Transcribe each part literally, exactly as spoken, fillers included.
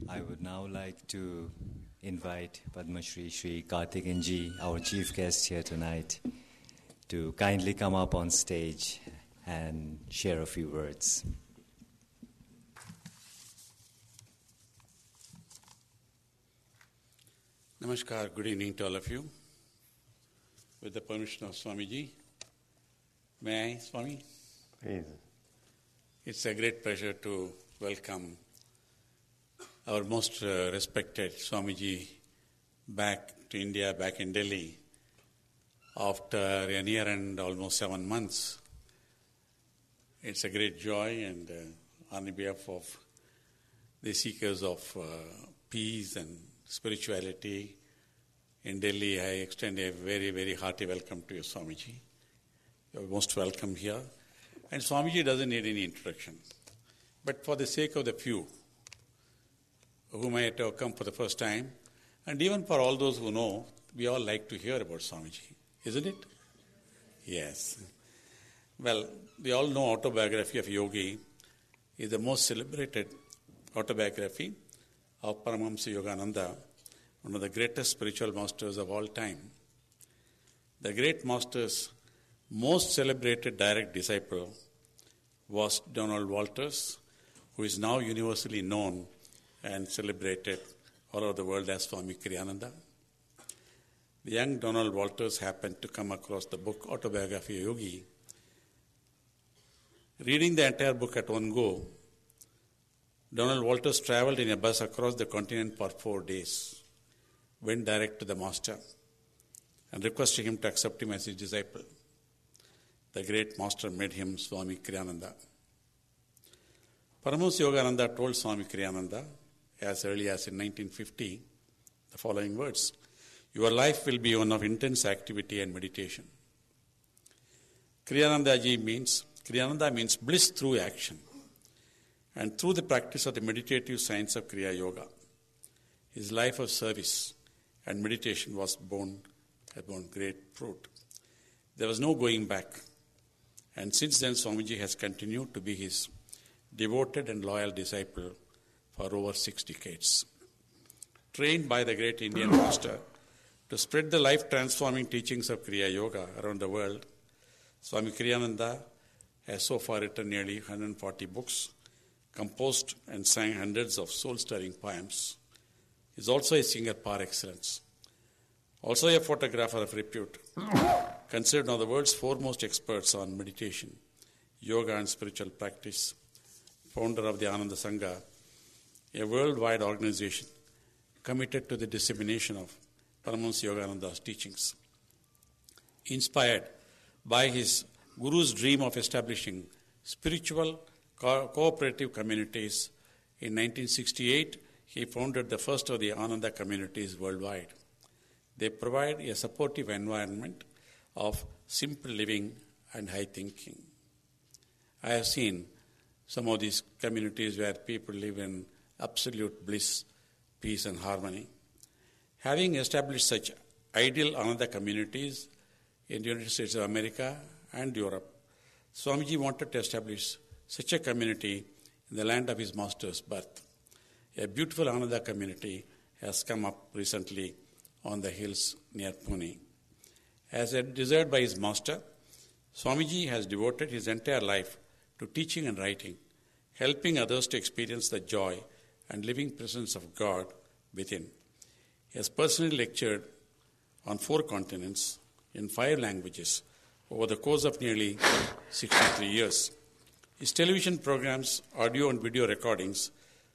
I would now like to invite Padma Shri Shri Karthikeyanji, our chief guest here tonight, to kindly come up on stage and share a few words. Namaskar, good evening to all of you. With the permission of Swamiji, may I, Swami? Please. It's a great pleasure to welcome our most uh, respected Swamiji back to India, back in Delhi, after a year and almost seven months. It's a great joy, and uh, on behalf of the seekers of uh, peace and spirituality in Delhi, I extend a very, very hearty welcome to you, Swamiji. You're most welcome here. And Swamiji doesn't need any introduction. But for the sake of the few who might have come for the first time, and even for all those who know, we all like to hear about Swamiji, isn't it? Yes. Well, we all know autobiography of Yogi is the most celebrated autobiography of Paramahamsa Yogananda, one of the greatest spiritual masters of all time. The great master's most celebrated direct disciple was Donald Walters, who is now universally known and celebrated all over the world as Swami Kriyananda. The young Donald Walters happened to come across the book Autobiography of Yogi. Reading the entire book at one go, Donald Walters traveled in a bus across the continent for four days, went direct to the master and requested him to accept him as his disciple. The great master made him Swami Kriyananda. Paramahamsa Yogananda told Swami Kriyananda as early as in nineteen fifty the following words: "Your life will be one of intense activity and meditation." Kriyananda ji means, Kriyananda means bliss through action and through the practice of the meditative science of Kriya Yoga. His life of service and meditation was born, had borne great fruit. There was no going back. And since then, Swamiji has continued to be his devoted and loyal disciple for over six decades. Trained by the great Indian master to spread the life-transforming teachings of Kriya Yoga around the world, Swami Kriyananda has so far written nearly one hundred forty books, composed and sang hundreds of soul-stirring poems. He is also a singer par excellence, also a photographer of repute, considered one of the world's foremost experts on meditation, yoga and spiritual practice, founder of the Ananda Sangha, a worldwide organization committed to the dissemination of Paramahamsa Yogananda's teachings. Inspired by his Guru's dream of establishing spiritual co- cooperative communities, in nineteen sixty-eight he founded the first of the Ananda communities worldwide. They provide a supportive environment of simple living and high thinking. I have seen some of these communities where people live in absolute bliss, peace and harmony. Having established such ideal Ananda communities in the United States of America and Europe, Swamiji wanted to establish such a community in the land of his master's birth. A beautiful Ananda community has come up recently on the hills near Pune. As desired by his master, Swamiji has devoted his entire life to teaching and writing, helping others to experience the joy and living presence of God within. He has personally lectured on four continents in five languages over the course of nearly sixty-three years. His television programs, audio and video recordings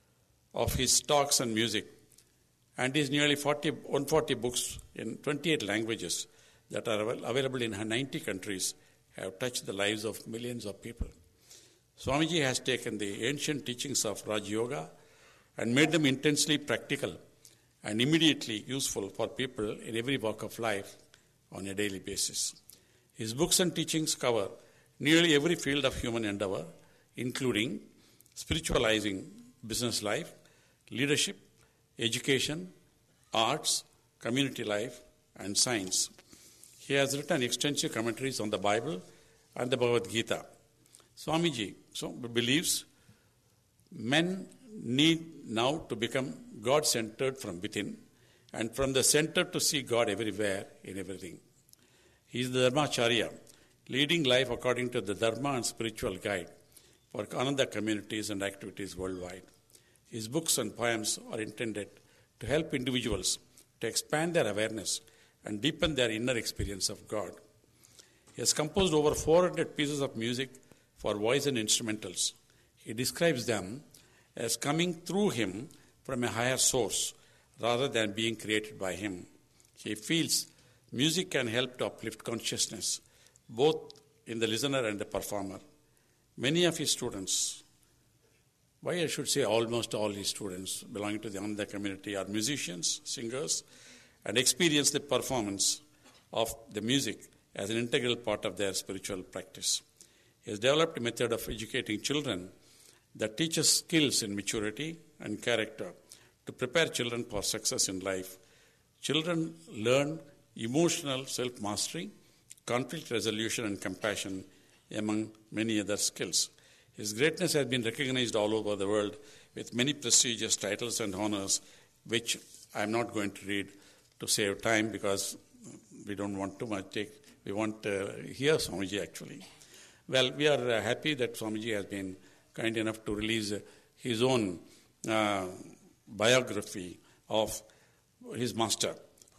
of his talks and music, and his nearly forty, one hundred forty books in twenty-eight languages that are available in ninety countries have touched the lives of millions of people. Swamiji has taken the ancient teachings of Raja Yoga and made them intensely practical and immediately useful for people in every walk of life on a daily basis. His books and teachings cover nearly every field of human endeavor, including spiritualizing business life, leadership, education, arts, community life, and science. He has written extensive commentaries on the Bible and the Bhagavad Gita. Swamiji so believes men need now to become God-centered from within, and from the center to see God everywhere in everything. He is the Dharmacharya, leading life according to the Dharma and spiritual guide for Ananda communities and activities worldwide. His books and poems are intended to help individuals to expand their awareness and deepen their inner experience of God. He has composed over four hundred pieces of music for voice and instrumentals. He describes them as coming through him from a higher source rather than being created by him. He feels music can help to uplift consciousness, both in the listener and the performer. Many of his students, why I should say almost all his students belonging to the Ananda community, are musicians, singers, and experience the performance of the music as an integral part of their spiritual practice. He has developed a method of educating children that teaches skills in maturity and character to prepare children for success in life. Children learn emotional self-mastery, conflict resolution, and compassion, among many other skills. His greatness has been recognized all over the world with many prestigious titles and honors, which I am not going to read to save time because we don't want too much take. We want to hear Swamiji actually. Well, we are uh, happy that Swamiji has been kind enough to release uh, his own uh, biography of his master.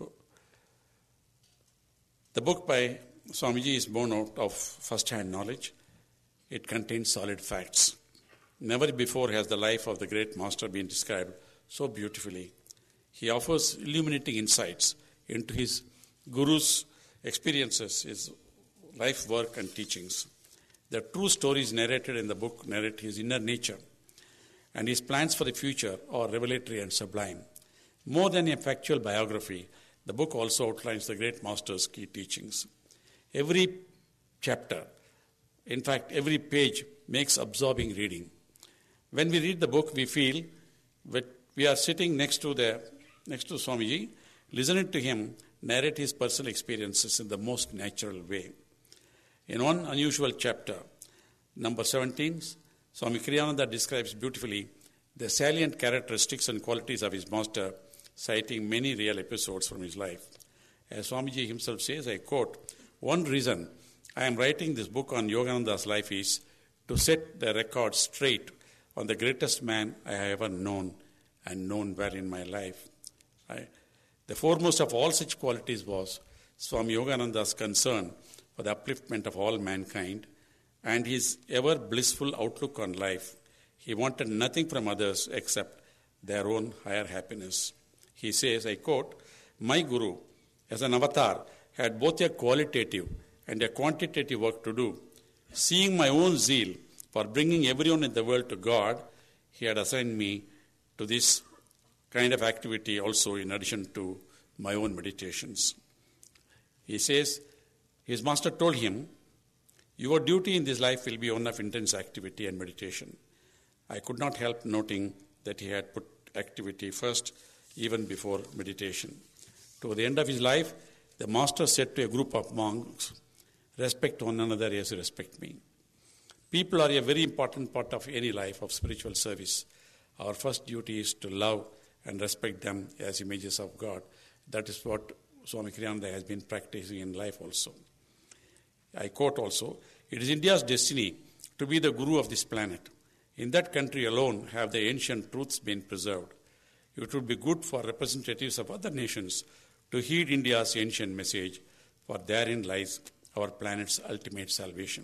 The book by Swamiji is born out of first-hand knowledge. It contains solid facts. Never before has the life of the great master been described so beautifully. He offers illuminating insights into his guru's experiences, his life work and teachings. The true stories narrated in the book narrate his inner nature, and his plans for the future are revelatory and sublime. More than a factual biography, the book also outlines the great master's key teachings. Every chapter, in fact, every page makes absorbing reading. When we read the book, we feel that we are sitting next to the next to Swamiji, listening to him narrate his personal experiences in the most natural way. In one unusual chapter, number seventeen, Swami Kriyananda describes beautifully the salient characteristics and qualities of his master, citing many real episodes from his life. As Swamiji himself says, I quote, "One reason I am writing this book on Yogananda's life is to set the record straight on the greatest man I have ever known and known well in my life." I, the foremost of all such qualities was Swami Yogananda's concern for the upliftment of all mankind and his ever blissful outlook on life. He wanted nothing from others except their own higher happiness. He says, I quote, "My Guru, as an avatar, had both a qualitative and a quantitative work to do. Seeing my own zeal for bringing everyone in the world to God, he had assigned me to this kind of activity also in addition to my own meditations." He says, his master told him, "Your duty in this life will be one of intense activity and meditation." I could not help noting that he had put activity first, even before meditation. Toward the end of his life, the master said to a group of monks, "Respect one another as you respect me." People are a very important part of any life of spiritual service. Our first duty is to love and respect them as images of God. That is what Swami Kriyananda has been practicing in life also. I quote also, "It is India's destiny to be the guru of this planet. In that country alone have the ancient truths been preserved. It would be good for representatives of other nations to heed India's ancient message, for therein lies our planet's ultimate salvation."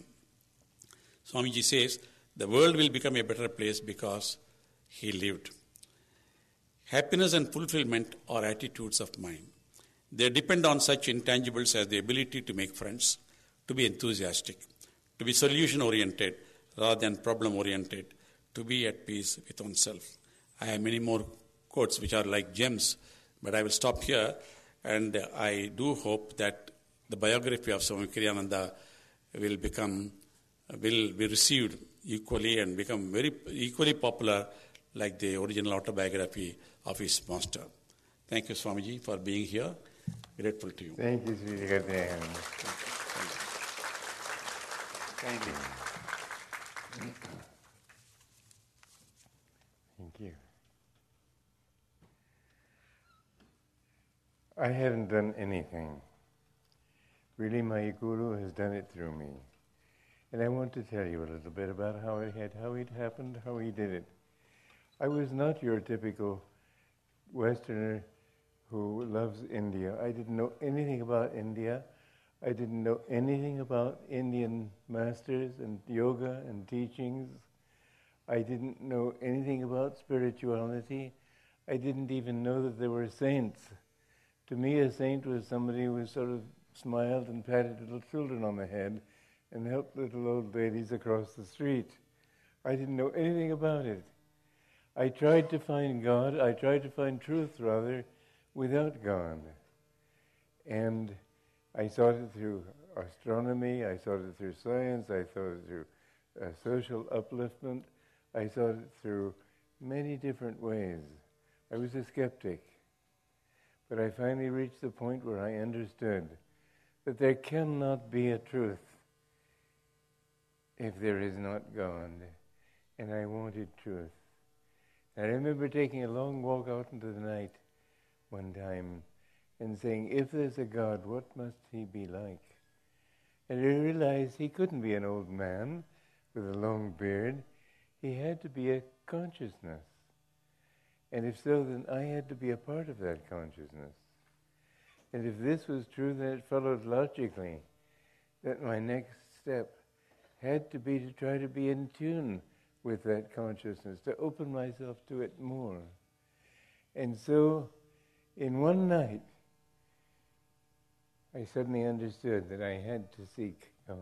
Swamiji says, the world will become a better place because he lived. Happiness and fulfillment are attitudes of mind. They depend on such intangibles as the ability to make friends, to be enthusiastic, to be solution-oriented rather than problem-oriented, to be at peace with oneself. I have many more quotes which are like gems, but I will stop here, and I do hope that the biography of Swami Kriyananda will become, will be received equally and become very equally popular like the original autobiography of his master. Thank you, Swamiji, for being here. Grateful to you. Thank you, Sri Jagadanand. Thank you. Thank Thank you. I haven't done anything. Really, my Guru has done it through me. And I want to tell you a little bit about how it had, how it happened, how he did it. I was not your typical Westerner who loves India. I didn't know anything about India. I didn't know anything about Indian masters and yoga and teachings. I didn't know anything about spirituality. I didn't even know that there were saints. To me, a saint was somebody who sort of smiled and patted little children on the head and helped little old ladies across the street. I didn't know anything about it. I tried to find God, I tried to find truth, rather, without God. And I sought it through astronomy, I sought it through science, I sought it through uh, social upliftment, I sought it through many different ways. I was a skeptic. But I finally reached the point where I understood that there cannot be a truth if there is not God. And I wanted truth. I remember taking a long walk out into the night one time and saying, if there's a God, what must he be like? And I realized he couldn't be an old man with a long beard. He had to be a consciousness. And if so, then I had to be a part of that consciousness. And if this was true, then it followed logically that my next step had to be to try to be in tune with that consciousness, to open myself to it more. And so, in one night, I suddenly understood that I had to seek God.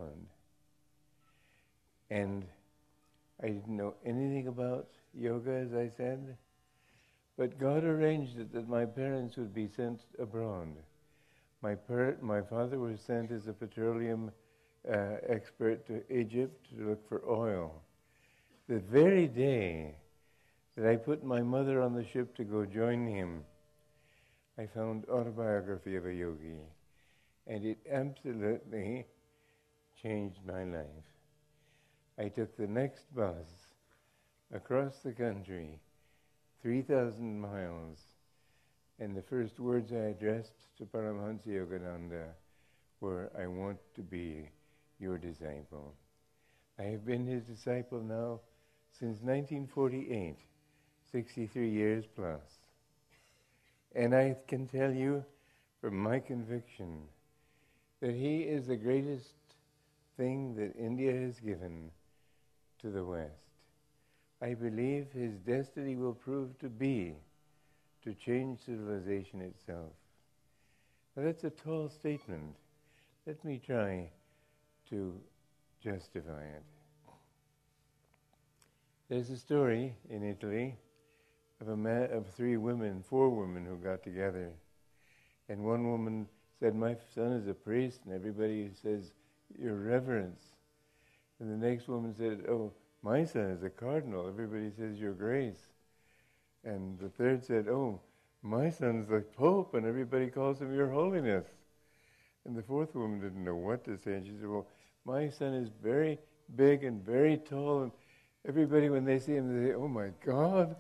And I didn't know anything about yoga, as I said, but God arranged it that my parents would be sent abroad. My par- my father was sent as a petroleum uh, expert to Egypt to look for oil. The very day that I put my mother on the ship to go join him, I found Autobiography of a Yogi, and it absolutely changed my life. I took the next bus across the country, three thousand miles, and the first words I addressed to Paramahansa Yogananda were, I want to be your disciple. I have been his disciple now since nineteen forty-eight, sixty-three years plus. And I can tell you from my conviction that he is the greatest thing that India has given to the West. I believe his destiny will prove to be to change civilization itself. Now that's a tall statement. Let me try to justify it. There's a story in Italy of a man, of three women, four women who got together. And one woman said, my son is a priest, and everybody says, your reverence. And the next woman said, oh, my son is a cardinal, everybody says, your grace. And the third said, oh, my son's the Pope, and everybody calls him your holiness. And the fourth woman didn't know what to say, and she said, well, my son is very big and very tall, and everybody, when they see him, they say, oh my God.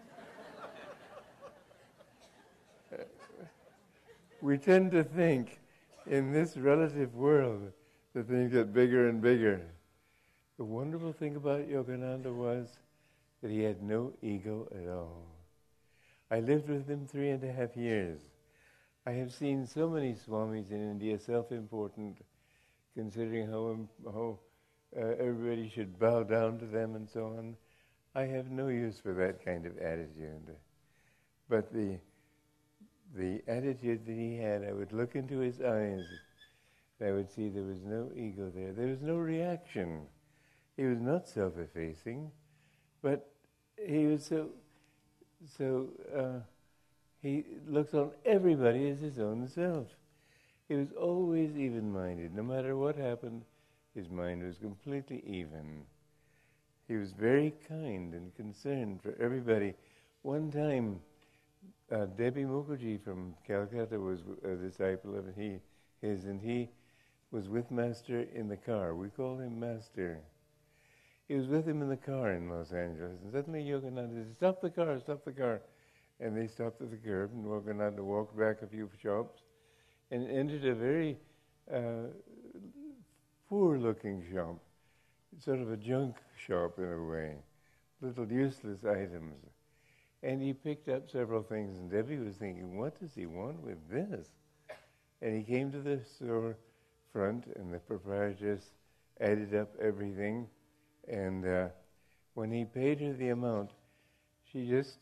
We tend to think in this relative world that things get bigger and bigger. The wonderful thing about Yogananda was that he had no ego at all. I lived with him three and a half years. I have seen so many swamis in India, self-important, considering how, how uh, everybody should bow down to them and so on. I have no use for that kind of attitude. But the the attitude that he had, I would look into his eyes, and I would see there was no ego there. There was no reaction. He was not self-effacing, but he was so, so uh, he looks on everybody as his own self. He was always even-minded. No matter what happened, his mind was completely even. He was very kind and concerned for everybody. One time, uh, Debbie Mukherjee from Calcutta was a disciple of he, his, and he was with Master in the car. We call him Master. he was with him in the car in Los Angeles, and suddenly Yogananda said, "Stop the car, stop the car." And they stopped at the curb, and Yogananda walked back a few shops and entered a very uh, poor-looking shop, sort of a junk shop in a way, little useless items. And he picked up several things, and Debbie was thinking, what does he want with this? And he came to the store front, and the proprietress added up everything, and uh, when he paid her the amount, she just,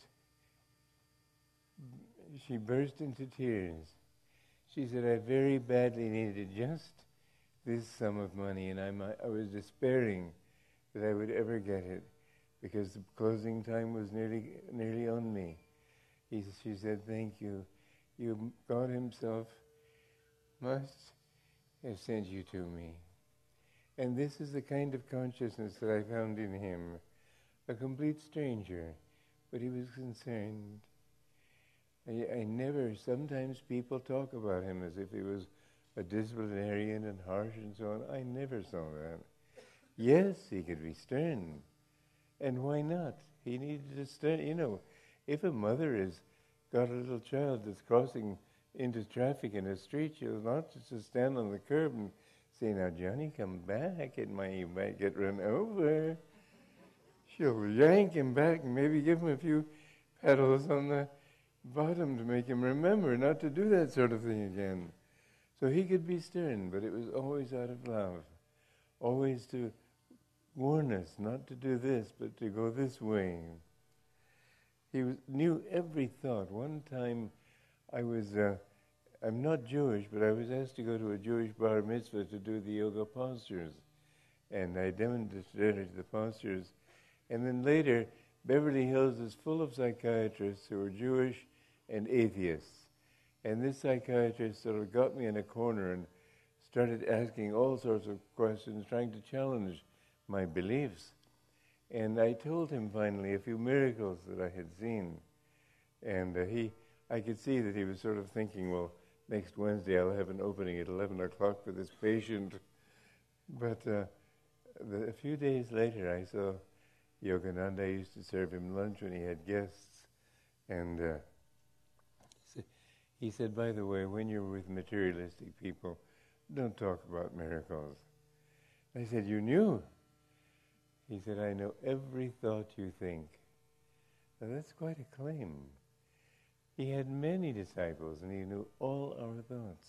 she burst into tears. She said, I very badly needed just this sum of money, and I'm, I was despairing that I would ever get it, because the closing time was nearly nearly on me. He, she said, thank you. You, God himself must have sent you to me. And this is the kind of consciousness that I found in him, a complete stranger, but he was concerned. I, I never, sometimes people talk about him as if he was a disciplinarian and harsh and so on. I never saw that. Yes, he could be stern. And why not? He needed to stern. You know, if a mother has got a little child that's crossing into traffic in a street, she'll not just stand on the curb and say, now, Johnny, come back. It might, you might get run over. She'll yank him back and maybe give him a few pedals on the bottom to make him remember not to do that sort of thing again. So he could be stern, but it was always out of love, always to warn us not to do this, but to go this way. He was, knew every thought. One time I was, uh, I'm not Jewish, but I was asked to go to a Jewish bar mitzvah to do the yoga postures. And I demonstrated the postures. And then later, Beverly Hills is full of psychiatrists who are Jewish and atheists. And this psychiatrist sort of got me in a corner and started asking all sorts of questions, trying to challenge my beliefs. And I told him finally a few miracles that I had seen. And uh, he, I could see that he was sort of thinking, well, next Wednesday I'll have an opening at eleven o'clock for this patient. But uh, the, a few days later I saw Yogananda. I used to serve him lunch when he had guests. And uh, he said, by the way, when you're with materialistic people, don't talk about miracles. I said, you knew? He said, I know every thought you think. Now that's quite a claim. He had many disciples, and he knew all our thoughts.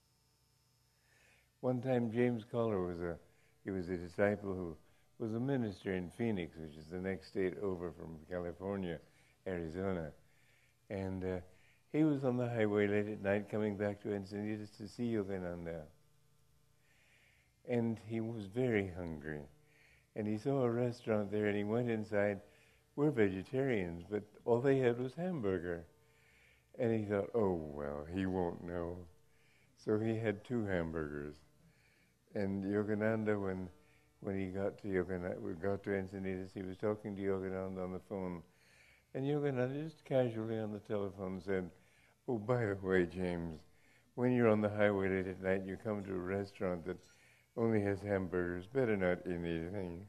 One time, James Collar was a, he was a disciple who was a minister in Phoenix, which is the next state over from California, Arizona. And uh, he was on the highway late at night coming back to Encinitas to see Yogananda. And he was very hungry. And he saw a restaurant there, and he went inside. We're vegetarians, but all they had was hamburger. And he thought, oh, well, he won't know. So he had two hamburgers. And Yogananda, when when he got to Yogananda, we got to Encinitas, he was talking to Yogananda on the phone. And Yogananda just casually on the telephone said, oh, by the way, James, when you're on the highway late at night, you come to a restaurant that only has hamburgers, better not eat anything.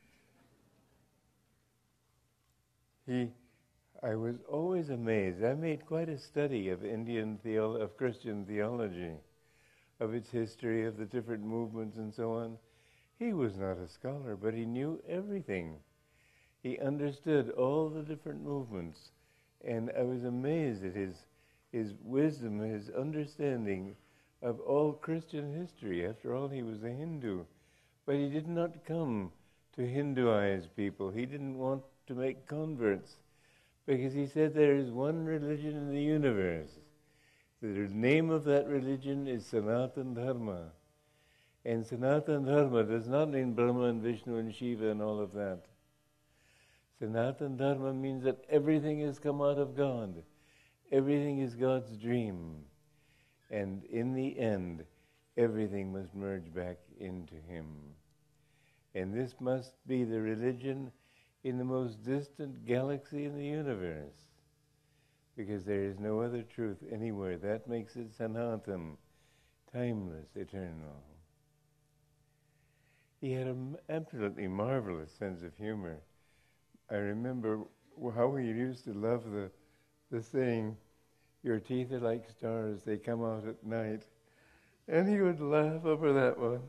He, I was always amazed. I made quite a study of Indian theolo- of Christian theology, of its history, of the different movements and so on. He was not a scholar, but he knew everything. He understood all the different movements, and I was amazed at his his wisdom, his understanding of all Christian history. After all, he was a Hindu. But he did not come to Hinduize people. He didn't want to make converts, because he said there is one religion in the universe. The name of that religion is Sanatana Dharma. And Sanatana Dharma does not mean Brahma and Vishnu and Shiva and all of that. Sanatana Dharma means that everything has come out of God. Everything is God's dream. And in the end, everything must merge back into Him. And this must be the religion in the most distant galaxy in the universe, because there is no other truth anywhere. That makes it Sanatana, timeless, eternal. he had an absolutely marvelous sense of humor. I remember how he used to love the, the saying, "Your teeth are like stars, they come out at night." And he would laugh over that one.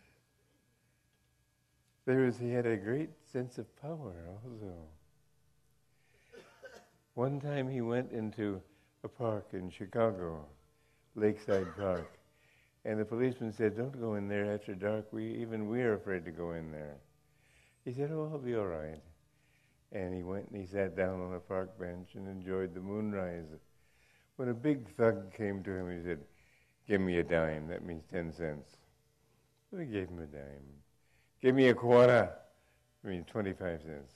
There was, he had a great sense of power also. One time he went into a park in Chicago, Lakeside Park, and the policeman said, "Don't go in there after dark. We even we're afraid to go in there." He said, "Oh, I'll be all right." And he went and he sat down on a park bench and enjoyed the moonrise. When a big thug came to him, he said, "Give me a dime." That means ten cents. So he gave him a dime. "Give me a quarter." That means twenty-five cents.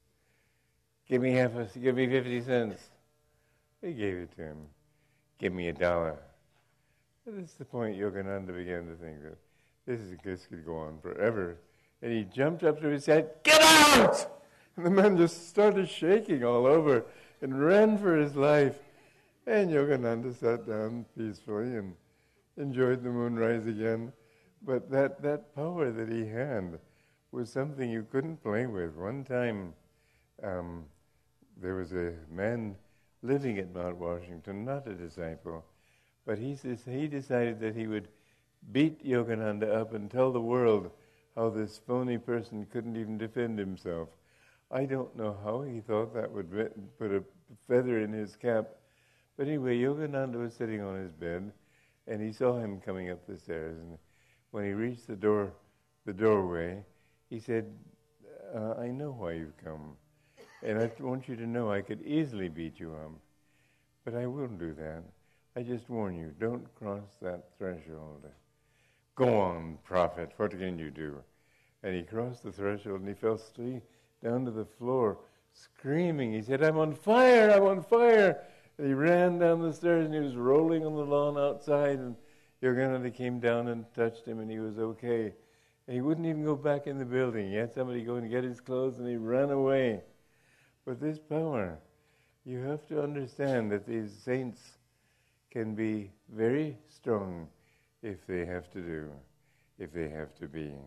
"Give me half a, give me fifty cents. He gave it to him. "Give me a dollar." This is the point Yogananda began to think that this, is, this could go on forever. And he jumped up to his head, "Get out!" And the man just started shaking all over and ran for his life. And Yogananda sat down peacefully and enjoyed the moonrise again. But that, that power that he had was something you couldn't play with. One time, um, there was a man living at Mount Washington, not a disciple, but he says he decided that he would beat Yogananda up and tell the world how this phony person couldn't even defend himself. I don't know how he thought that would put a feather in his cap. But anyway, Yogananda was sitting on his bed, and he saw him coming up the stairs. And when he reached the door, the doorway, he said, uh, "I know why you've come, and I want you to know I could easily beat you up, but I won't do that. I just warn you, don't cross that threshold. Go on, prophet, what can you do?" And he crossed the threshold, and he fell straight down to the floor, screaming. He said, "I'm on fire, I'm on fire." And he ran down the stairs, and he was rolling on the lawn outside, and Yogananda came down and touched him, and he was okay. And he wouldn't even go back in the building. He had somebody go and get his clothes, and he ran away. But this power, you have to understand that these saints can be very strong if they have to do, if they have to be.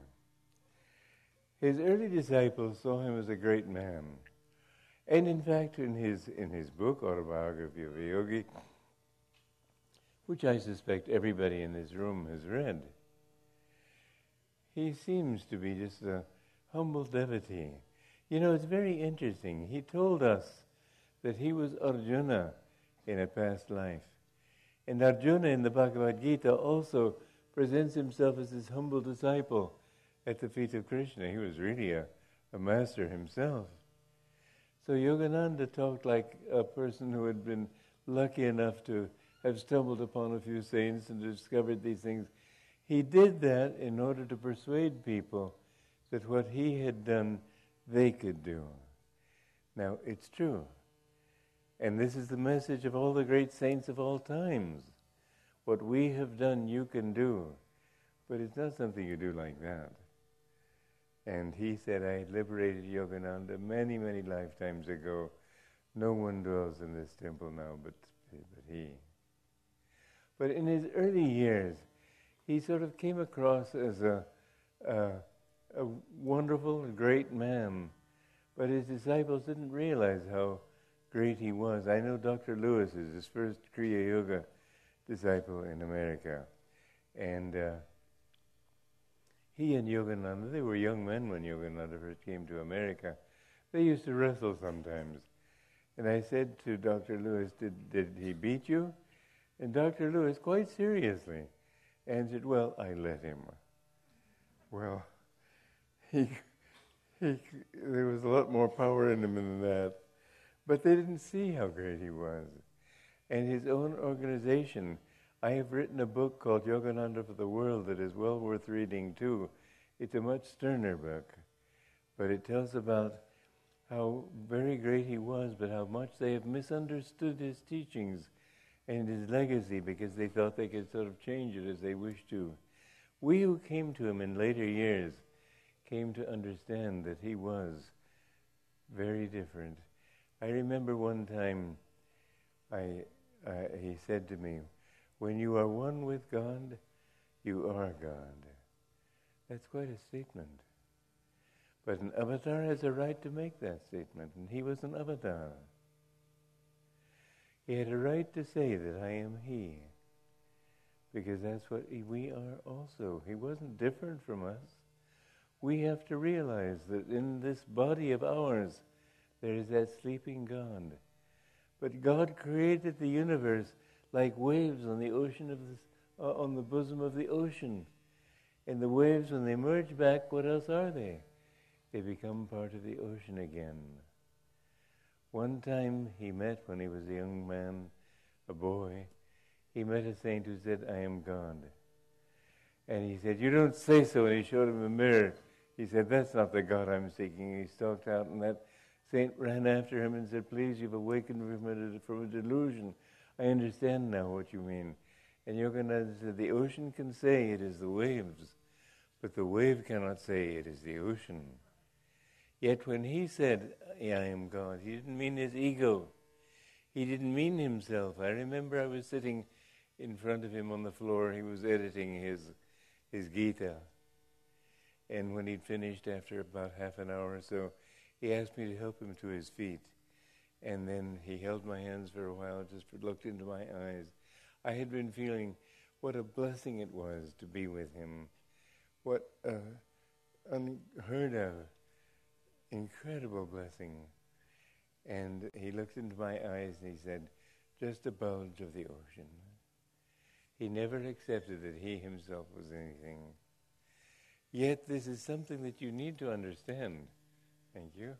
His early disciples saw him as a great man. And in fact, in his in his book, Autobiography of a Yogi, which I suspect everybody in this room has read, he seems to be just a humble devotee. You know, it's very interesting. He told us that he was Arjuna in a past life. And Arjuna in the Bhagavad Gita also presents himself as his humble disciple at the feet of Krishna. He was really a, a master himself. So Yogananda talked like a person who had been lucky enough to have stumbled upon a few saints and discovered these things. He did that in order to persuade people that what he had done, they could do. Now, it's true. And this is the message of all the great saints of all times. What we have done, you can do. But it's not something you do like that. And he said, "I liberated Yogananda many, many lifetimes ago. No one dwells in this temple now but, but he." But in his early years, he sort of came across as a, a, a wonderful, great man. But his disciples didn't realize how great he was. I know Doctor Lewis is his first Kriya Yoga disciple in America. And uh, he and Yogananda, they were young men when Yogananda first came to America. They used to wrestle sometimes. And I said to Doctor Lewis, did, did he beat you? And Doctor Lewis, quite seriously, answered, "Well, I let him." Well, he, he, there was a lot more power in him than that. But they didn't see how great he was. And his own organization, I have written a book called Yogananda for the World that is well worth reading too. It's a much sterner book, but it tells about how very great he was, but how much they have misunderstood his teachings and his legacy because they thought they could sort of change it as they wished to. We who came to him in later years came to understand that he was very different. I remember one time I, uh, he said to me, "When you are one with God, you are God." That's quite a statement. But an avatar has a right to make that statement, and he was an avatar. He had a right to say that I am he, because that's what he, we are also. He wasn't different from us. We have to realize that in this body of ours, there is that sleeping God. But God created the universe like waves on the ocean of this, uh, on the bosom of the ocean. And the waves, when they merge back, what else are they? They become part of the ocean again. One time he met, when he was a young man, a boy, he met a saint who said, I am God. And he said, you don't say so. And he showed him a mirror. He said, that's not the God I'm seeking. He stalked out, and that saint ran after him and said, please, you've awakened from a, from a delusion. I understand now what you mean. And Yogananda said, the ocean can say it is the waves, but the wave cannot say it is the ocean. Yet when he said, I am God, he didn't mean his ego. He didn't mean himself. I remember I was sitting in front of him on the floor. He was editing his his Gita. And when he'd finished, after about half an hour or so, he asked me to help him to his feet. And then he held my hands for a while, just looked into my eyes. I had been feeling what a blessing it was to be with him. What a unheard of, incredible blessing. And he looked into my eyes and he said, just a bulge of the ocean. He never accepted that he himself was anything. Yet this is something that you need to understand. Thank you.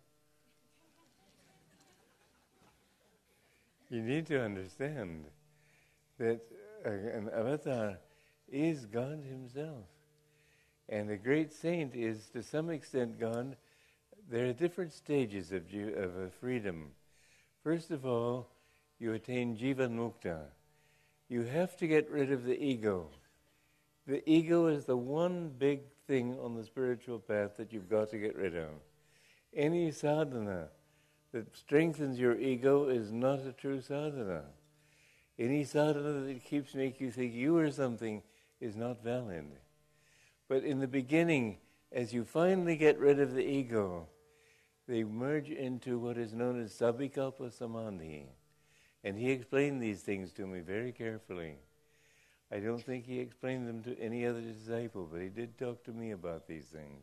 You need to understand that uh, an avatar is God himself. And a great saint is, to some extent, God. There are different stages of, ju- of uh, freedom. First of all, you attain Jivan Mukta. You have to get rid of the ego. The ego is the one big thing on the spiritual path that you've got to get rid of. Any sadhana that strengthens your ego is not a true sadhana. Any sadhana that keeps making you think you are something is not valid. But in the beginning, as you finally get rid of the ego, they merge into what is known as Sabhikalpa Samadhi. And he explained these things to me very carefully. I don't think he explained them to any other disciple, but he did talk to me about these things.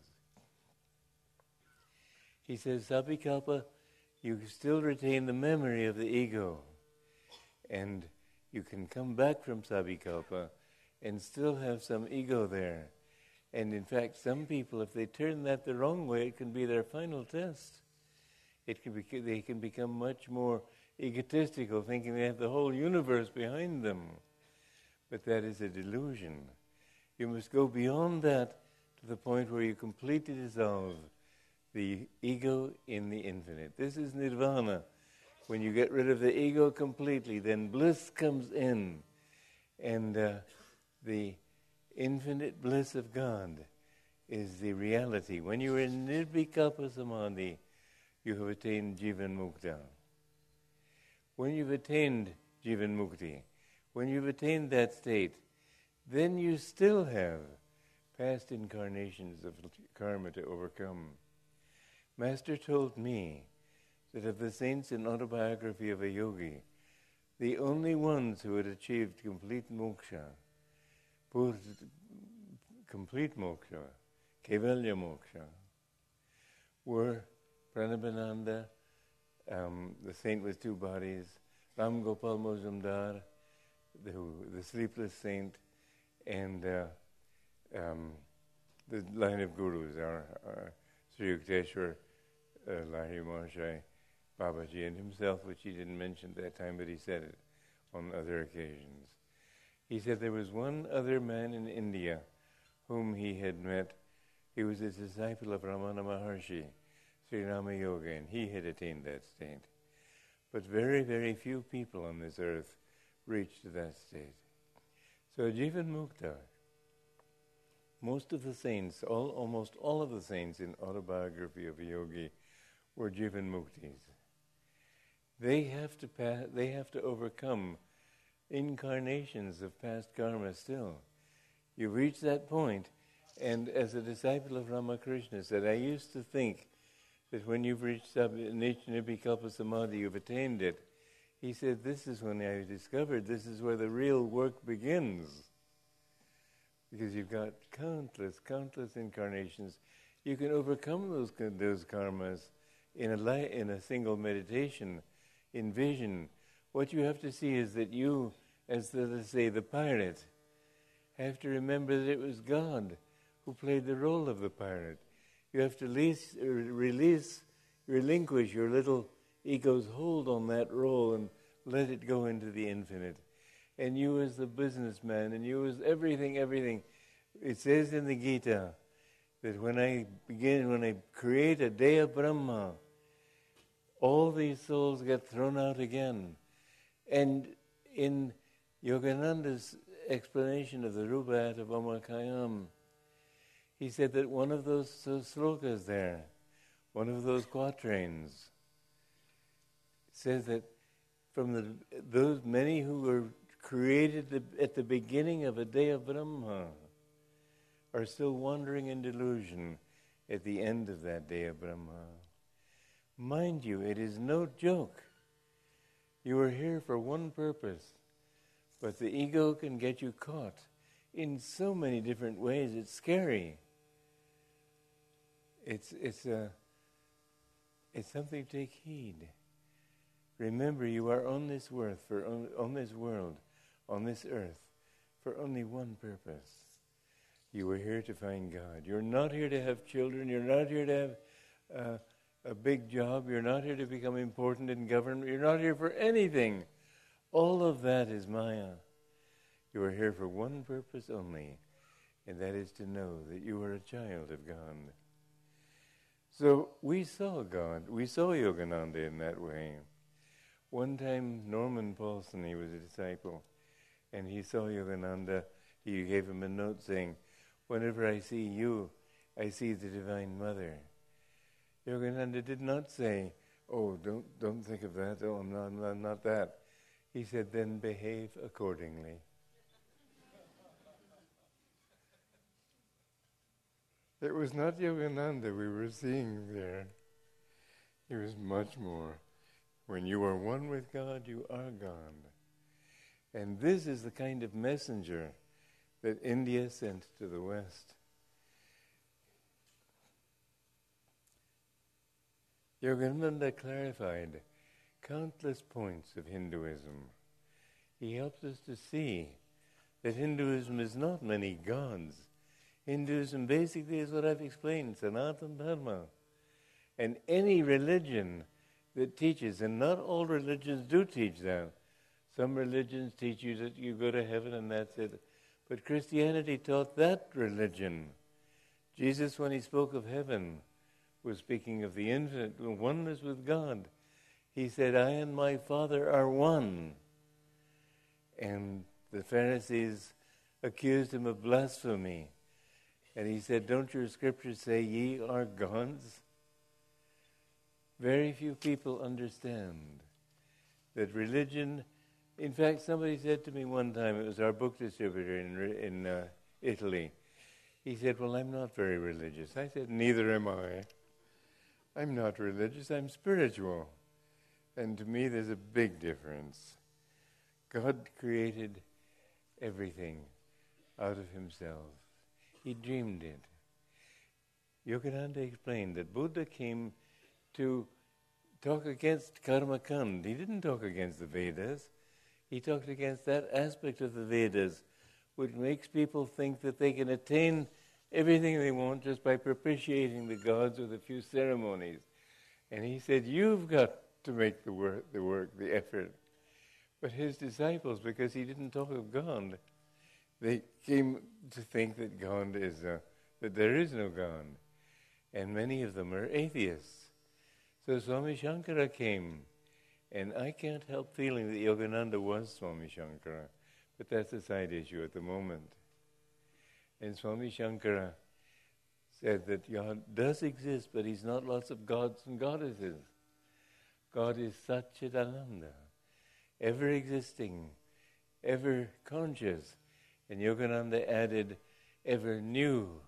He says, Sabhikalpa, you still retain the memory of the ego. And you can come back from Sabhikalpa and still have some ego there. And in fact, some people, if they turn that the wrong way, it can be their final test. It can be, they can become much more egotistical, thinking they have the whole universe behind them. But that is a delusion. You must go beyond that to the point where you completely dissolve the ego in the infinite. This is nirvana. When you get rid of the ego completely, then bliss comes in. And uh, the infinite bliss of God is the reality. When you are in Nirvikalpa Samadhi, you have attained Jivan Mukta. When you've attained Jivan Mukti, when you've attained that state, then you still have past incarnations of karma to overcome. Master told me that of the saints in Autobiography of a Yogi, the only ones who had achieved complete moksha, complete moksha, Kaivalya moksha, were Pranabananda, um, the saint with two bodies, Ram Gopal Mozumdar, the, the sleepless saint, and uh, um, the line of gurus, our, our Sri Yukteswar, uh, Lahiri Mahashai, Babaji, and himself, which he didn't mention at that time, but he said it on other occasions. He said there was one other man in India whom he had met. He was a disciple of Ramana Maharshi, Sri Rama Yoga, and he had attained that state. But very, very few people on this earth reached to that state. So Jivan Mukta, most of the saints, all, almost all of the saints in Autobiography of a Yogi were Jivan Muktis. They have to pass, they have to overcome incarnations of past karma still. You reach that point, And as a disciple of Ramakrishna said, I used to think that when you've reached Nirvikalpa Samadhi, you've attained it. He said, this is when I discovered this is where the real work begins. Because you've got countless, countless incarnations. You can overcome those those karmas in a li- in a single meditation, in vision. What you have to see is that you, as the, let's say, the pirate, have to remember that it was God who played the role of the pirate. You have to release, release, relinquish your little ego's hold on that role and let it go into the infinite. And you as the businessman, and you as everything, everything. It says in the Gita that when I begin, when I create a Deya Brahma, all these souls get thrown out again. And in Yogananda's explanation of the Rupa of Amakayam, he said that one of those, those slokas there, one of those quatrains, says that from the those many who were created the, at the beginning of a Deya Brahma are still wandering in delusion at the end of that Deya Brahma. Mind you, it is no joke. You are here for one purpose, but the ego can get you caught in so many different ways. It's scary. It's it's a it's something to take heed. Remember, you are on this earth for on, on this world, on this earth, for only one purpose. You are here to find God. You're not here to have children. You're not here to have uh, a big job. You're not here to become important in government. You're not here for anything. All of that is Maya. You are here for one purpose only, and that is to know that you are a child of God. So we saw God. We saw Yogananda in that way. One time, Norman Paulson, he was a disciple, and he saw Yogananda. He gave him a note saying, whenever I see you, I see the Divine Mother. Yogananda did not say, oh, don't don't think of that. Oh, I'm not, I'm not that. He said, then behave accordingly. It was not Yogananda we were seeing there. It was much more. When you are one with God, you are God. And this is the kind of messenger that India sent to the West. Yogananda clarified countless points of Hinduism. He helps us to see that Hinduism is not many gods. Hinduism basically is what I've explained, Sanatana Dharma. And any religion that teaches, and not all religions do teach that. Some religions teach you that you go to heaven and that's it. But Christianity taught that religion. Jesus, when he spoke of heaven, was speaking of the infinite, the oneness with God. He said, I and my Father are one. And the Pharisees accused him of blasphemy. And he said, don't your scriptures say ye are gods? Very few people understand that religion, in fact, somebody said to me one time, it was our book distributor in, in uh, Italy, he said, well, I'm not very religious. I said, neither am I. I'm not religious, I'm spiritual. And to me, there's a big difference. God created everything out of himself. He dreamed it. Yogananda explained that Buddha came to talk against Karma Kand. He didn't talk against the Vedas. He talked against that aspect of the Vedas which makes people think that they can attain everything they want just by propitiating the gods with a few ceremonies. And he said, you've got to make the work, the work, the effort. But his disciples, because he didn't talk of God, they came to think that God is, uh, that there is no God. And many of them are atheists. So Swami Shankara came, and I can't help feeling that Yogananda was Swami Shankara, but that's a side issue at the moment. And Swami Shankara said that God does exist, but he's not lots of gods and goddesses. God is Satchidananda, ever existing, ever conscious. And Yogananda added, ever new,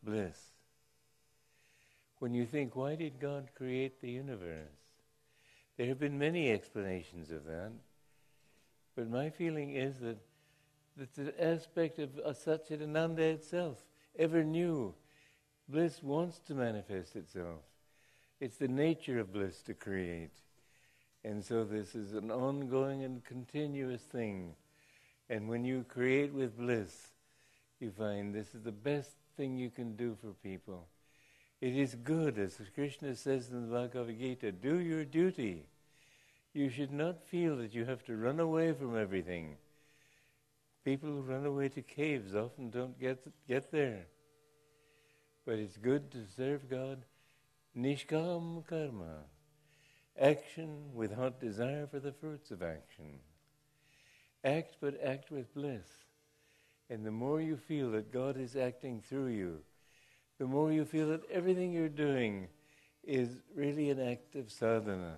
bliss. When you think, why did God create the universe? There have been many explanations of that, but my feeling is that, that the aspect of Satchidananda itself, ever new, bliss wants to manifest itself. It's the nature of bliss to create. And so this is an ongoing and continuous thing. And when you create with bliss, you find this is the best thing you can do for people. It is good, as Krishna says in the Bhagavad Gita, do your duty. You should not feel that you have to run away from everything. People who run away to caves often don't get get there. But it's good to serve God. Nishkam karma. Action without desire for the fruits of action. Act, but act with bliss. And the more you feel that God is acting through you, the more you feel that everything you're doing is really an act of sadhana.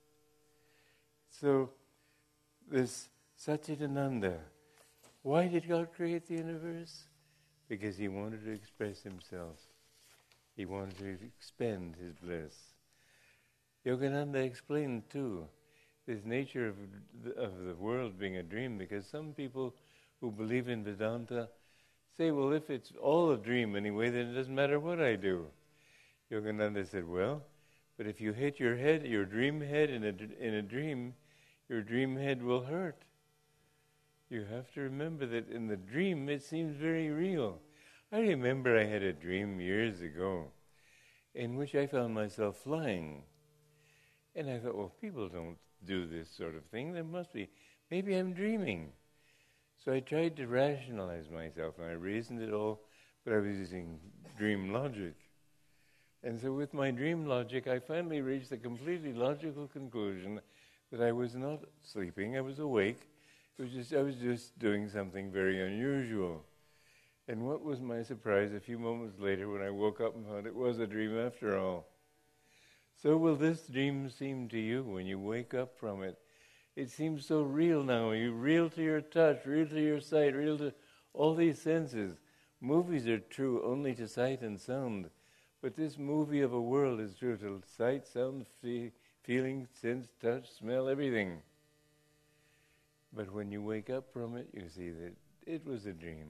So, this Satchidananda, why did God create the universe? Because He wanted to express Himself. He wanted to expend His bliss. Yogananda explained too this nature of the, of the world being a dream, because some people who believe in Vedanta say, well, if it's all a dream anyway, then it doesn't matter what I do. Yogananda said, well, but if you hit your head, your dream head in a, in a dream, your dream head will hurt. You have to remember that in the dream it seems very real. I remember I had a dream years ago in which I found myself flying. And I thought, well, people don't do this sort of thing. There must be, maybe I'm dreaming. So I tried to rationalize myself, and I reasoned it all, but I was using dream logic. And so with my dream logic, I finally reached a completely logical conclusion that I was not sleeping, I was awake. It was just I was just doing something very unusual. And what was my surprise a few moments later when I woke up and found it was a dream after all. So will this dream seem to you when you wake up from it? It seems so real now. You're real to your touch, real to your sight, real to all these senses. Movies are true only to sight and sound. But this movie of a world is true to sight, sound, fe- feeling, sense, touch, smell, everything. But when you wake up from it, you see that it was a dream.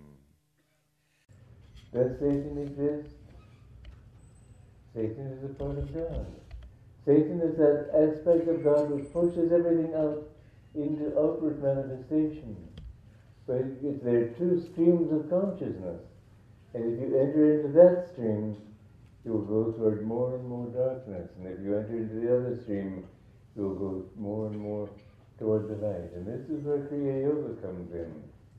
Does Satan exist? Satan is a part of God. Satan is that aspect of God which pushes everything out into outward manifestation. But it, there are two streams of consciousness. And if you enter into that stream, you will go toward more and more darkness. And if you enter into the other stream, you will go more and more toward the light. And this is where Kriya Yoga comes in.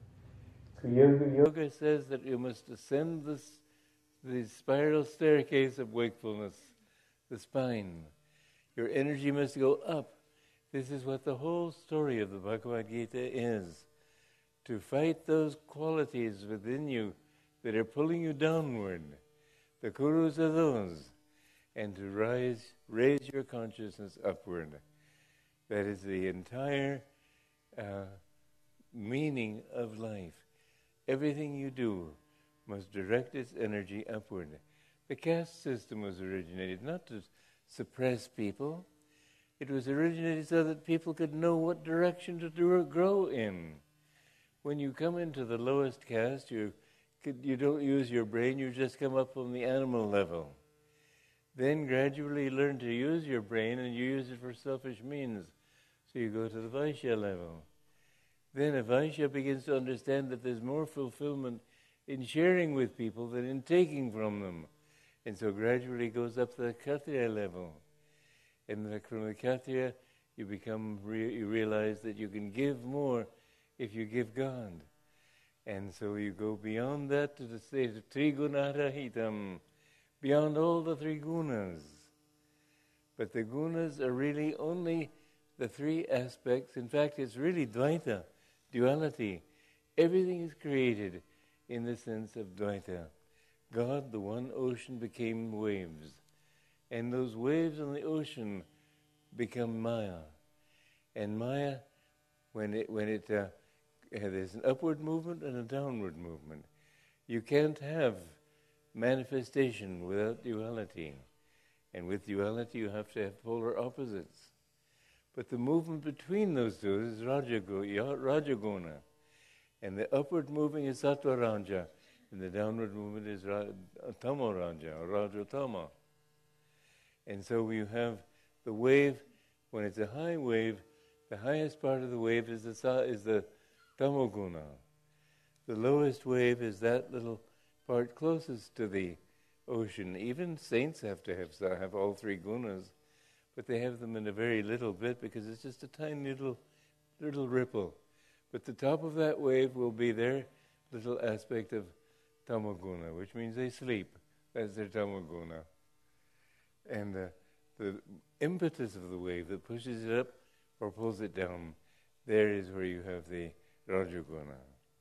Kriya Yoga says that you must ascend this, the spiral staircase of wakefulness, the spine. Your energy must go up. This is what the whole story of the Bhagavad Gita is. To fight those qualities within you that are pulling you downward. The Kurus are those. And to rise, raise your consciousness upward. That is the entire uh, meaning of life. Everything you do must direct its energy upward. The caste system was originated not to suppress people. It was originated so that people could know what direction to do or grow in. When you come into the lowest caste, you could, you don't use your brain, you just come up on the animal level. Then gradually learn to use your brain and you use it for selfish means. So you go to the Vaishya level. Then a Vaishya begins to understand that there's more fulfillment in sharing with people than in taking from them. And so gradually goes up to the Kshatriya level. And from the Kshatriya, you become, re- you realize that you can give more if you give God. And so you go beyond that to the state of Trigunarahitam, beyond all the three gunas. But the gunas are really only the three aspects. In fact, it's really Dvaita, duality. Everything is created in the sense of Dvaita. God, the one ocean, became waves. And those waves on the ocean become Maya. And Maya, when it, when it uh, there's an upward movement and a downward movement. You can't have manifestation without duality. And with duality you have to have polar opposites. But the movement between those two is Rajagu- Rajaguna. And the upward moving is Sattva Raja, and the downward movement is Ra- Tamo Raja, or Rajatama. And so you have the wave, when it's a high wave, the highest part of the wave is the sa- is the Tamoguna. The lowest wave is that little part closest to the ocean. Even saints have to have have all three gunas, but they have them in a very little bit because it's just a tiny little little ripple. But the top of that wave will be their little aspect of Tamoguna, which means they sleep. That's their Tamoguna. And uh, the impetus of the wave that pushes it up or pulls it down, there is where you have the Rajaguna.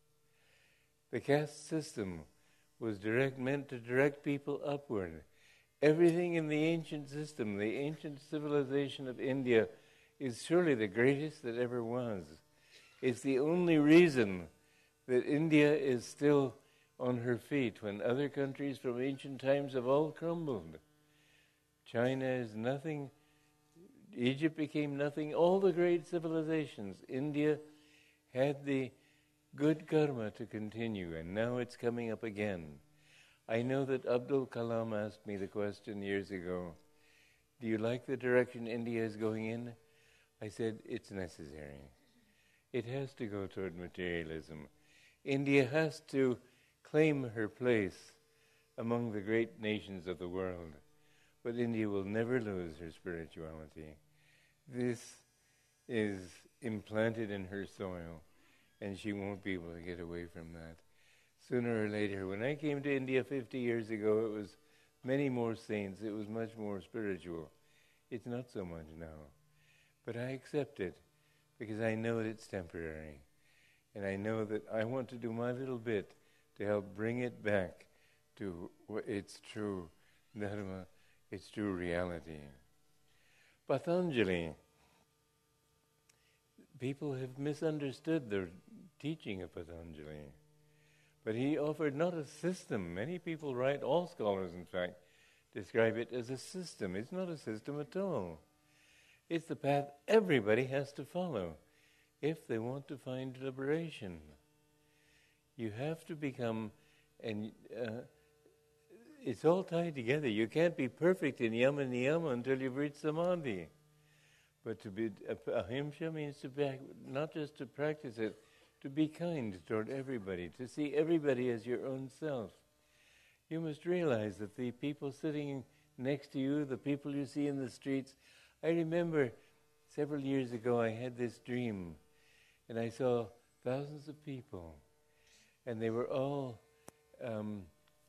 The caste system was direct meant to direct people upward. Everything in the ancient system, the ancient civilization of India, is surely the greatest that ever was. It's the only reason that India is still on her feet when other countries from ancient times have all crumbled. China is nothing. Egypt became nothing. All the great civilizations. India had the good karma to continue, and now it's coming up again. I know that Abdul Kalam asked me the question years ago, do you like the direction India is going in? I said, it's necessary. It has to go toward materialism. India has to claim her place among the great nations of the world. But India will never lose her spirituality. This is implanted in her soil, and she won't be able to get away from that. Sooner or later, when I came to India fifty years ago, it was many more saints. It was much more spiritual. It's not so much now. But I accept it because I know that it's temporary. And I know that I want to do my little bit to help bring it back to its true dharma, its true reality. Patanjali, people have misunderstood the teaching of Patanjali. But he offered not a system. Many people write, all scholars in fact, describe it as a system. It's not a system at all. It's the path everybody has to follow if they want to find liberation. You have to become, and uh, it's all tied together. You can't be perfect in yama niyama until you've reached samadhi. But to be ahimsa means to be, not just to practice it, to be kind toward everybody, to see everybody as your own self. You must realize that the people sitting next to you, the people you see in the streets. I remember several years ago I had this dream, and I saw thousands of people, and they were all um,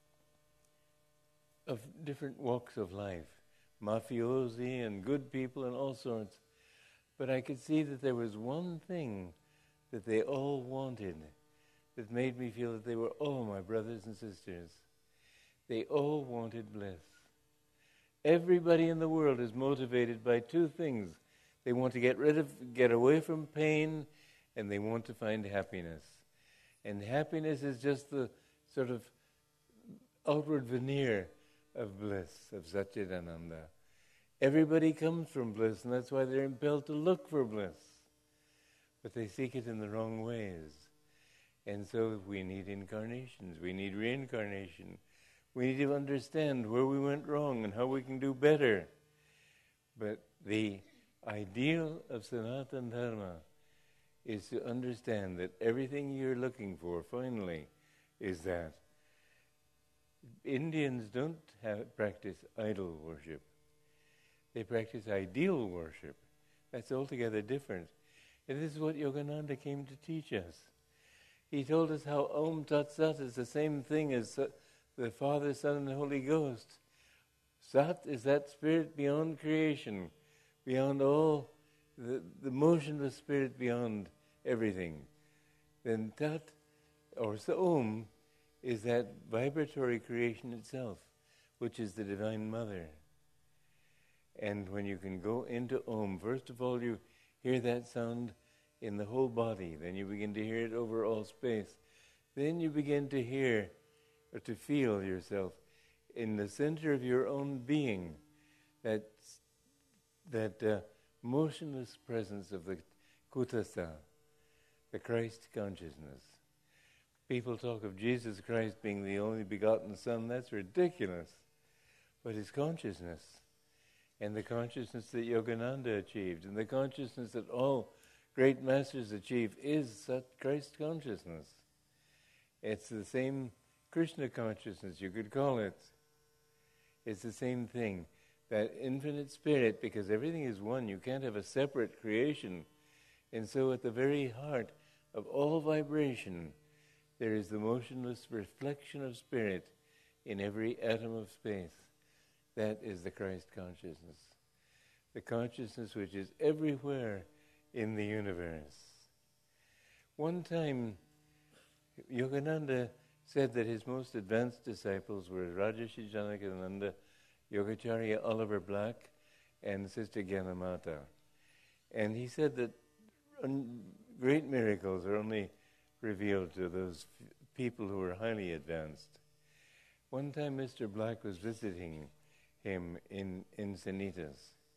of different walks of life, mafiosi and good people and all sorts. But I could see that there was one thing that they all wanted that made me feel that they were all my brothers and sisters. They all wanted bliss. Everybody in the world is motivated by two things. They want to get rid of, get away from pain, and they want to find happiness. And happiness is just the sort of outward veneer of bliss, of Satchidananda. Everybody comes from bliss, and that's why they're impelled to look for bliss. But they seek it in the wrong ways. And so we need incarnations, we need reincarnation. We need to understand where we went wrong and how we can do better. But the ideal of Sanatana Dharma is to understand that everything you're looking for, finally, is that. Indians don't have, practice idol worship. They practice ideal worship. That's altogether different. And this is what Yogananda came to teach us. He told us how Om Tat Sat is the same thing as the Father, Son, and the Holy Ghost. Sat is that spirit beyond creation, beyond all, the, the motionless spirit beyond everything. Then Tat, or Om, is that vibratory creation itself, which is the Divine Mother. And when you can go into Om, first of all you hear that sound in the whole body, then you begin to hear it over all space. Then you begin to hear or to feel yourself in the center of your own being, that, that uh, motionless presence of the Kutasa, the Christ consciousness. People talk of Jesus Christ being the only begotten Son. That's ridiculous. But his consciousness, and the consciousness that Yogananda achieved, and the consciousness that all great masters achieve, is that Christ consciousness. It's the same Krishna consciousness, you could call it. It's the same thing. That infinite spirit, because everything is one, you can't have a separate creation. And so at the very heart of all vibration, there is the motionless reflection of spirit in every atom of space. That is the Christ consciousness. The consciousness which is everywhere in the universe. One time, Yogananda said that his most advanced disciples were Rajarshi Janakananda, Yogacharya Oliver Black, and Sister Gyanamata. And he said that un- great miracles are only revealed to those f- people who are highly advanced. One time Mister Black was visiting him in Encinitas.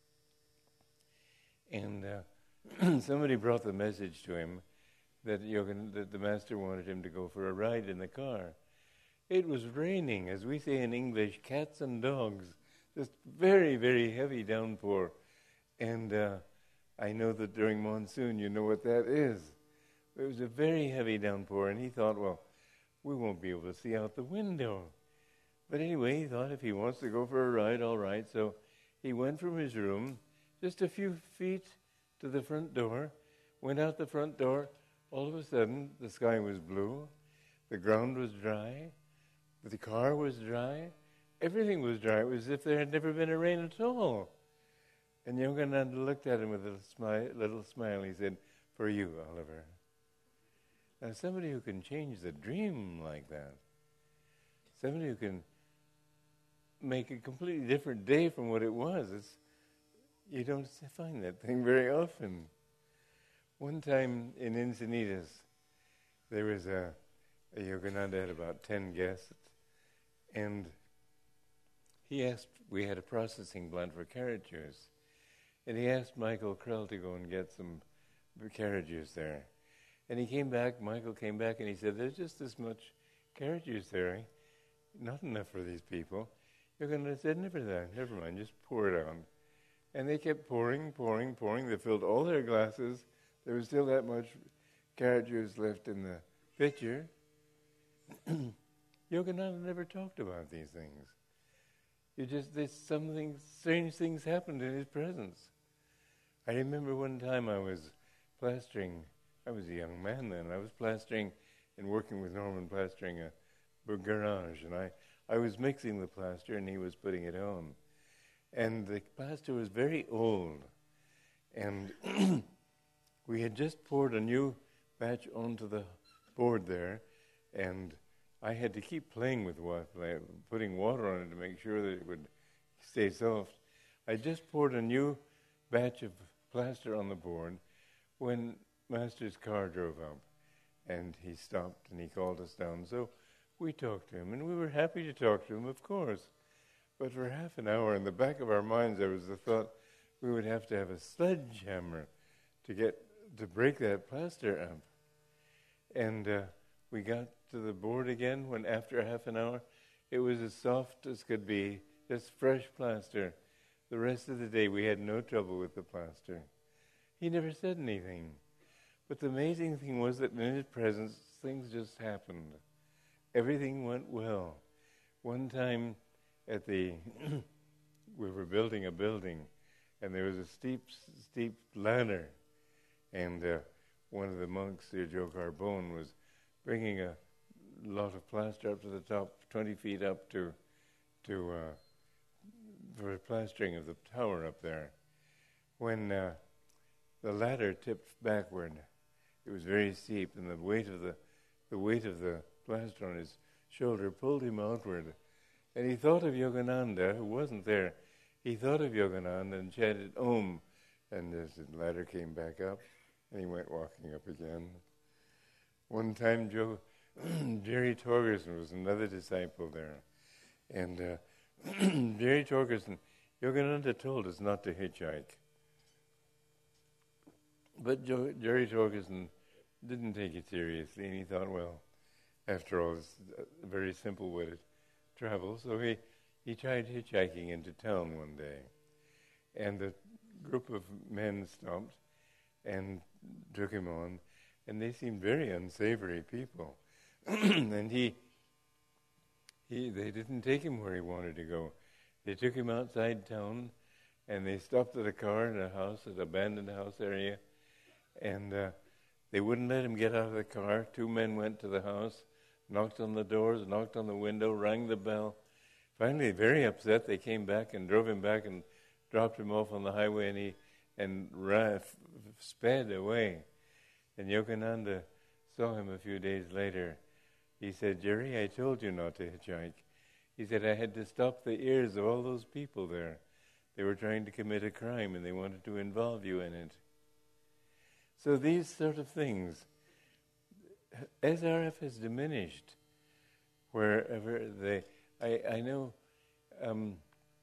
And uh, somebody brought the message to him that, Yogan, that the master wanted him to go for a ride in the car. It was raining, as we say in English, cats and dogs. Just very, very heavy downpour. And uh, I know that during monsoon, you know what that is. It was a very heavy downpour, and he thought, well, we won't be able to see out the window. But anyway, he thought if he wants to go for a ride, all right. So he went from his room just a few feet to the front door, went out the front door. All of a sudden, the sky was blue, the ground was dry, the car was dry, everything was dry. It was as if there had never been a rain at all. And Yogananda looked at him with a little, smi- little smile. He said, "For you, Oliver." Now, somebody who can change the dream like that, somebody who can make a completely different day from what it was, it's, you don't find that thing very often. One time in Encinitas, there was a, a Yogananda had about ten guests, and he asked, we had a processing plant for carrot juice, and he asked Michael Krell to go and get some carrot juice there. And he came back, Michael came back, and he said, "There's just this much carrot juice there, not enough for these people." Yogananda said, "Never mind, never mind, just pour it on." And they kept pouring, pouring, pouring. They filled all their glasses. There was still that much carrot juice left in the pitcher. Yogananda never talked about these things. You just, there's something, strange things happened in his presence. I remember one time I was plastering, I was a young man then, I was plastering and working with Norman plastering a garage, and I, I was mixing the plaster and he was putting it on. And the plaster was very old, and we had just poured a new batch onto the board there, and I had to keep playing with water, putting water on it to make sure that it would stay soft. I just poured a new batch of plaster on the board when Master's car drove up, and he stopped and he called us down. So we talked to him, and we were happy to talk to him, of course. But for half an hour, in the back of our minds, there was the thought we would have to have a sledgehammer to get to break that plaster up. And uh, we got to the board again when, after half an hour, it was as soft as could be, just fresh plaster. The rest of the day, we had no trouble with the plaster. He never said anything. But the amazing thing was that in his presence, things just happened. Everything went well. One time, at the, we were building a building, and there was a steep, steep ladder, and uh, one of the monks, Sir Joe Carbone, was bringing a lot of plaster up to the top, twenty feet up to, to uh, for plastering of the tower up there. When uh, the ladder tipped backward, it was very steep, and the weight of the, the weight of the plaster on his shoulder pulled him outward. And he thought of Yogananda, who wasn't there. He thought of Yogananda and chanted Om. And as the ladder came back up, and he went walking up again. One time, Joe, Jerry Torgerson was another disciple there. And uh, Jerry Torgerson, Yogananda told us not to hitchhike. But jo- Jerry Torgerson didn't take it seriously, and he thought, well, after all, it's a very simple way to travel. So he, he tried hitchhiking into town one day. And a group of men stopped and took him on, and they seemed very unsavory people. And he, he, they didn't take him where he wanted to go. They took him outside town, and they stopped at a car in a house, an abandoned house area, and uh, they wouldn't let him get out of the car. Two men went to the house, knocked on the doors, knocked on the window, rang the bell. Finally, very upset, they came back and drove him back and dropped him off on the highway, and he and ran, f- sped away. And Yogananda saw him a few days later. He said, "Jerry, I told you not to hitchhike." He said, "I had to stop the ears of all those people there. They were trying to commit a crime, and they wanted to involve you in it." So these sort of things, S R F has diminished wherever they... I, I know um,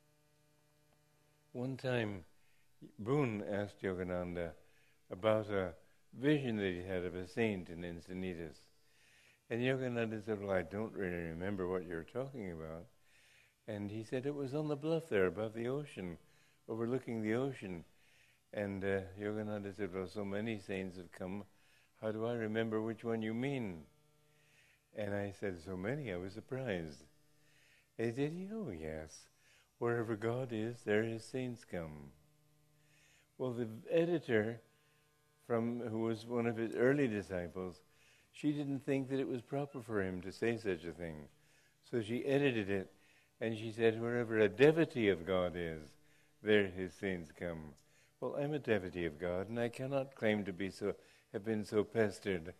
one time Boone asked Yogananda about a vision that he had of a saint in Encinitas. And Yogananda said, "Well, I don't really remember what you're talking about." And he said it was on the bluff there above the ocean, overlooking the ocean. And uh, Yogananda said, "Well, so many saints have come. How do I remember which one you mean?" And I said, "So many," I was surprised. He said, "Oh, yes. Wherever God is, there his saints come." Well, the editor, from who was one of his early disciples, she didn't think that it was proper for him to say such a thing. So she edited it, and she said, "Wherever a devotee of God is, there his saints come." Well, I'm a devotee of God, and I cannot claim to be so have been so pestered.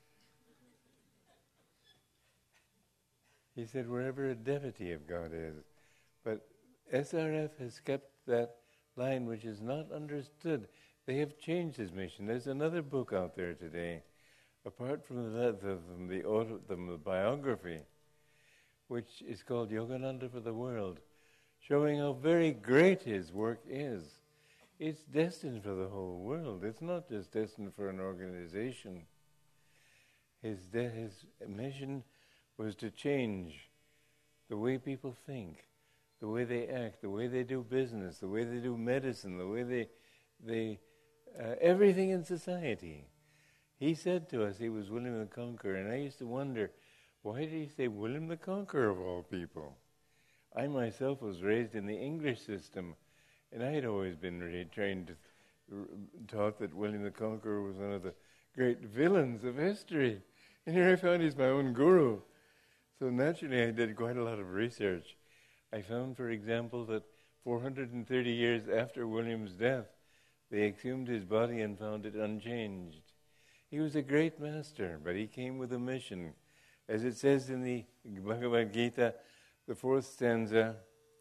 He said, "Wherever a devotee of God is." But S R F has kept that line which is not understood. They have changed his mission. There's another book out there today, apart from the, the, from the, auto, the biography, which is called Yogananda for the World, showing how very great his work is. It's destined for the whole world. It's not just destined for an organization. His, de- his mission was to change the way people think, the way they act, the way they do business, the way they do medicine, the way they, they uh, everything in society. He said to us he was William the Conqueror, and I used to wonder, why did he say William the Conqueror of all people? I myself was raised in the English system, and I had always been really trained, r- taught that William the Conqueror was one of the great villains of history. And here I found he's my own guru. So naturally I did quite a lot of research. I found, for example, that four hundred thirty years after William's death, they exhumed his body and found it unchanged. He was a great master, but he came with a mission. As it says in the Bhagavad Gita, the fourth stanza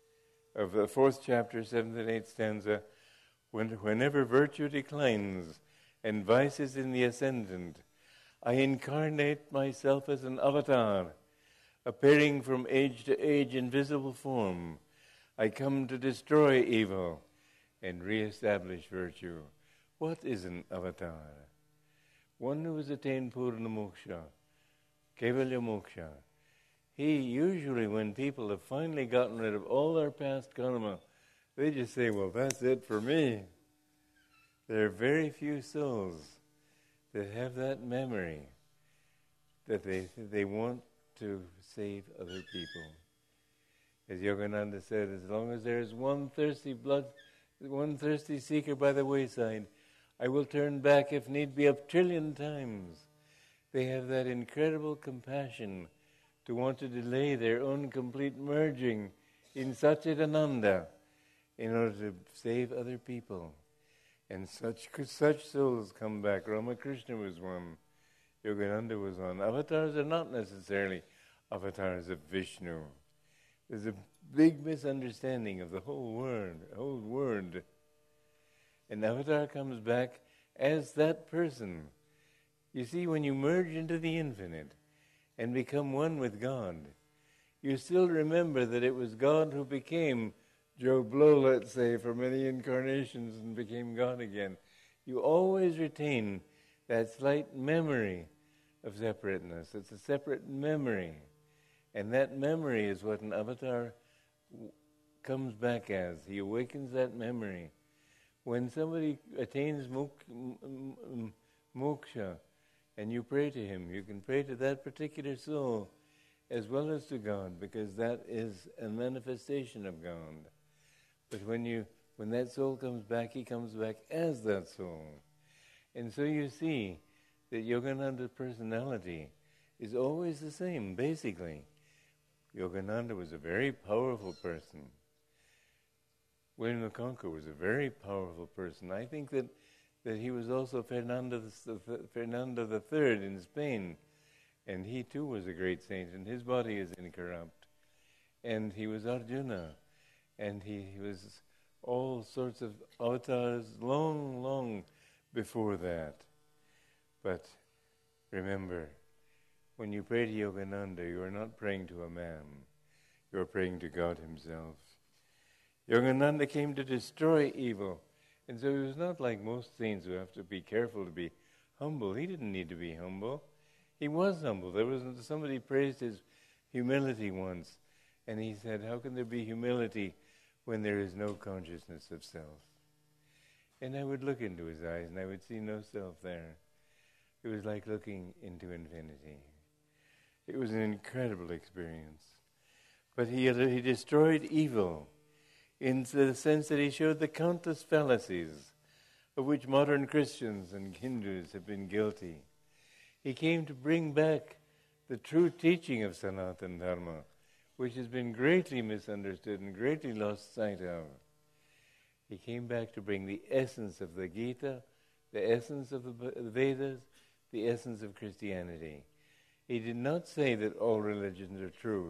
of the fourth chapter, seventh and eighth stanza, when, whenever virtue declines and vice is in the ascendant, I incarnate myself as an avatar, appearing from age to age in visible form. I come to destroy evil and re-establish virtue. What is an avatar? One who has attained Purna Moksha, Kevalya Moksha. He usually, when people have finally gotten rid of all their past karma, they just say, well, that's it for me. There are very few souls that have that memory that they they want to save other people. As Yogananda said, as long as there is one thirsty blood, one thirsty seeker by the wayside, I will turn back if need be a trillion times. They have that incredible compassion to want to delay their own complete merging in Satchidananda in order to save other people. And such such souls come back. Ramakrishna was one. Yogananda was one. Avatars are not necessarily avatars of Vishnu. There's a big misunderstanding of the whole word, whole word. An avatar comes back as that person. You see, when you merge into the infinite and become one with God, you still remember that it was God who became Joe Blow, let's say, for many incarnations and became God again. You always retain that slight memory of separateness. It's a separate memory. And that memory is what an avatar w- comes back as. He awakens that memory. When somebody attains mok- m- m- moksha and you pray to him, you can pray to that particular soul as well as to God, because that is a manifestation of God. But when you when that soul comes back, he comes back as that soul. And so you see that Yogananda's personality is always the same, basically. Yogananda was a very powerful person. William the Conqueror was a very powerful person. I think that, that he was also Fernando the, Fernando the Third in Spain, and he too was a great saint, and his body is incorrupt. And he was Arjuna, and he, he was all sorts of avatars long, long before that. But remember, when you pray to Yogananda, you are not praying to a man. You are praying to God himself. Yogananda came to destroy evil. And so he was not like most saints who have to be careful to be humble. He didn't need to be humble. He was humble. There was somebody praised his humility once. And he said, how can there be humility when there is no consciousness of self? And I would look into his eyes and I would see no self there. It was like looking into infinity. It was an incredible experience. But he, he destroyed evil in the sense that he showed the countless fallacies of which modern Christians and Hindus have been guilty. He came to bring back the true teaching of Sanatana Dharma, which has been greatly misunderstood and greatly lost sight of. He came back to bring the essence of the Gita, the essence of the Vedas, the essence of Christianity. He did not say that all religions are true,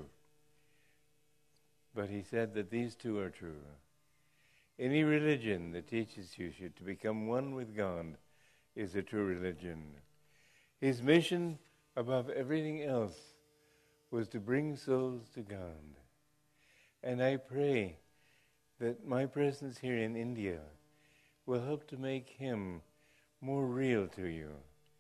but he said that these two are true. Any religion that teaches you should to become one with God is a true religion. His mission above everything else was to bring souls to God. And I pray that my presence here in India will help to make him more real to you.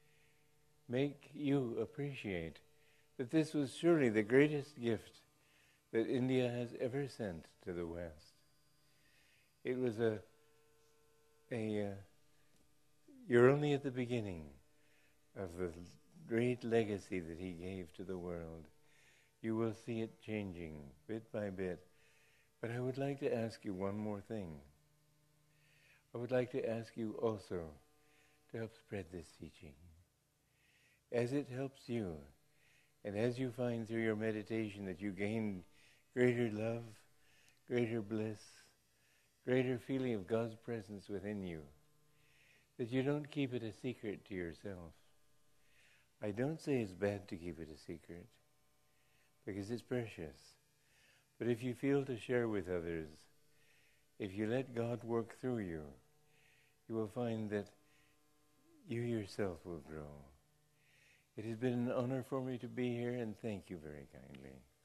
Make you appreciate that this was surely the greatest gift that India has ever sent to the West. It was a, a uh, you're only at the beginning of the great legacy that he gave to the world. You will see it changing bit by bit. But I would like to ask you one more thing. I would like to ask you also to help spread this teaching. As it helps you, and as you find through your meditation that you gain greater love, greater bliss, greater feeling of God's presence within you, that you don't keep it a secret to yourself. I don't say it's bad to keep it a secret, because it's precious. But if you feel to share with others, if you let God work through you, you will find that you yourself will grow. It has been an honor for me to be here, and thank you very kindly.